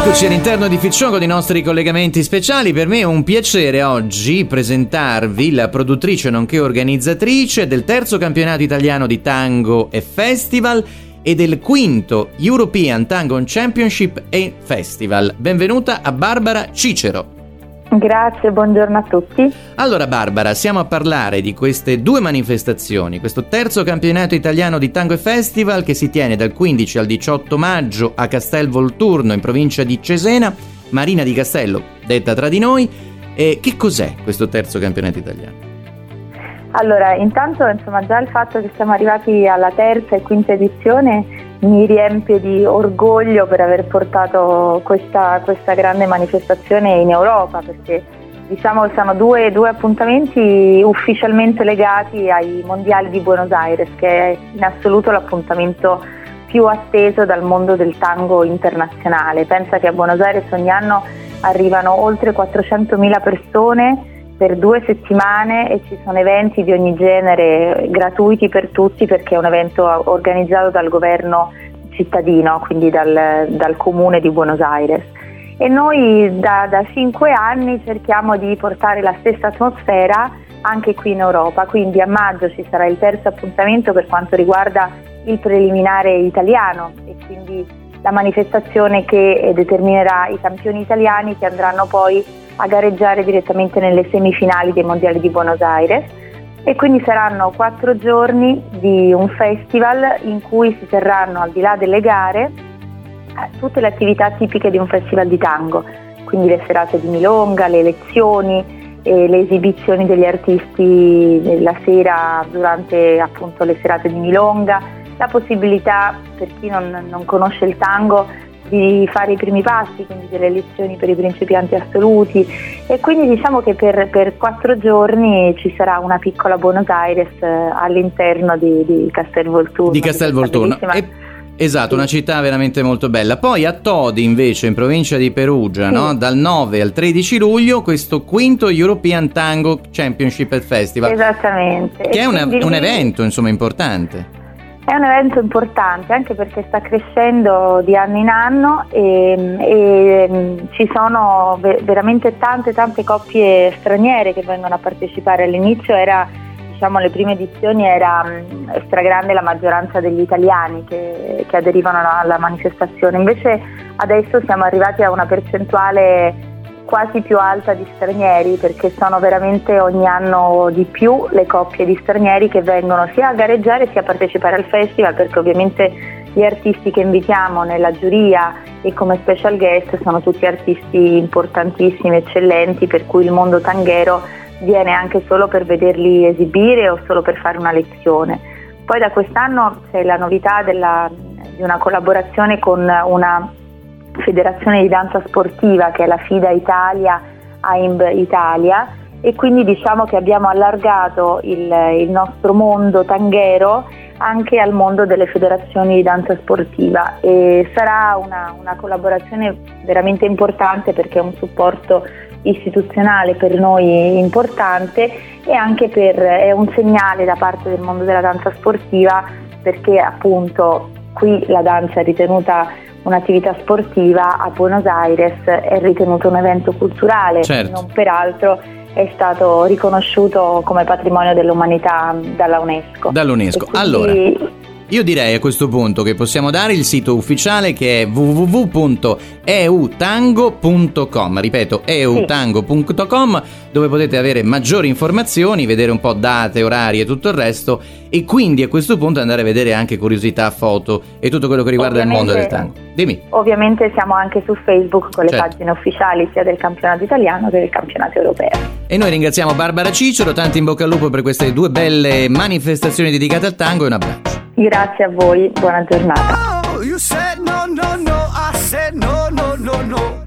Eccoci all'interno di Ficcion con i nostri collegamenti speciali. Per me è un piacere oggi presentarvi la produttrice nonché organizzatrice del terzo campionato italiano di tango e festival e del quinto European Tango Championship e Festival. Benvenuta a Barbara Cicero. Grazie, buongiorno a tutti. Allora Barbara, siamo a parlare di queste due manifestazioni, questo terzo campionato italiano di tango e festival che si tiene dal 15 al 18 maggio a Castel Volturno in provincia di Cesena, Marina di Castello, detta tra di noi. Che cos'è questo terzo campionato italiano? Allora, intanto già il fatto che siamo arrivati alla terza e quinta edizione mi riempie di orgoglio per aver portato questa grande manifestazione in Europa, perché diciamo che sono due appuntamenti ufficialmente legati ai mondiali di Buenos Aires, che è in assoluto l'appuntamento più atteso dal mondo del tango internazionale. Pensa che a Buenos Aires ogni anno arrivano oltre 400.000 persone per 2 settimane e ci sono eventi di ogni genere gratuiti per tutti, perché è un evento organizzato dal governo cittadino, quindi dal comune di Buenos Aires. E noi da 5 anni cerchiamo di portare la stessa atmosfera anche qui in Europa, quindi a maggio ci sarà il terzo appuntamento per quanto riguarda il preliminare italiano e quindi la manifestazione che determinerà i campioni italiani che andranno poi a gareggiare direttamente nelle semifinali dei mondiali di Buenos Aires, e quindi saranno 4 giorni di un festival in cui si terranno, al di là delle gare, tutte le attività tipiche di un festival di tango, quindi le serate di milonga, le lezioni, le esibizioni degli artisti la sera durante appunto le serate di milonga, la possibilità per chi non conosce il tango di fare i primi passi, quindi delle lezioni per i principianti assoluti, e quindi diciamo che per 4 giorni ci sarà una piccola Buenos Aires all'interno di Castel Volturno. Di Castel Volturno. Esatto, sì. Una città veramente molto bella. Poi a Todi invece in provincia di Perugia, sì. No? Dal 9 al 13 luglio questo quinto European Tango Championship and Festival. Esattamente. Che è un evento insomma importante. È un evento importante anche perché sta crescendo di anno in anno e ci sono veramente tante coppie straniere che vengono a partecipare. All'inizio le prime edizioni era stragrande la maggioranza degli italiani che aderivano alla manifestazione, invece adesso siamo arrivati a una percentuale quasi più alta di stranieri, perché sono veramente ogni anno di più le coppie di stranieri che vengono sia a gareggiare sia a partecipare al festival, perché ovviamente gli artisti che invitiamo nella giuria e come special guest sono tutti artisti importantissimi, eccellenti, per cui il mondo tanghero viene anche solo per vederli esibire o solo per fare una lezione. Poi da quest'anno c'è la novità di una collaborazione con una federazione di danza sportiva che è la FIDA Italia, AIMB Italia, e quindi diciamo che abbiamo allargato il nostro mondo tanghero anche al mondo delle federazioni di danza sportiva, e sarà una collaborazione veramente importante perché è un supporto istituzionale per noi importante e anche è un segnale da parte del mondo della danza sportiva, perché appunto qui la danza è ritenuta un'attività sportiva, a Buenos Aires è ritenuto un evento culturale, certo. Non peraltro è stato riconosciuto come patrimonio dell'umanità dalla UNESCO. Dall'UNESCO. Quindi... Allora, io direi a questo punto che possiamo dare il sito ufficiale, che è www.eutango.com, ripeto eutango.com, dove potete avere maggiori informazioni, vedere un po' date, orari e tutto il resto, e quindi a questo punto andare a vedere anche curiosità, foto e tutto quello che riguarda il mondo del tango. Dimmi. Ovviamente siamo anche su Facebook con le certo. pagine ufficiali sia del campionato italiano che del campionato europeo. E noi ringraziamo Barbara Cicero, tanto in bocca al lupo per queste due belle manifestazioni dedicate al tango, e un abbraccio. Grazie a voi, buona giornata. Oh, you said no, no, no, I said no, no, no, no.